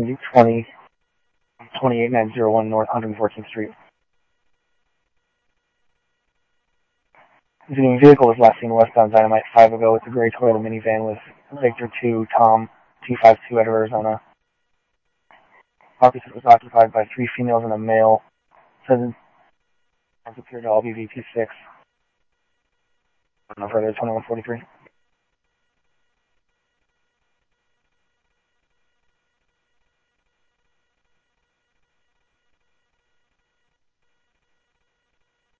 20, 28901 North 114th Street. The vehicle was last seen westbound Dynamite 5 ago. It's a gray Toyota minivan with Victor 2 Tom 252 out of Arizona. Officer was occupied by 3 females and a male. Said appeared to all be VP6. No further, 2143.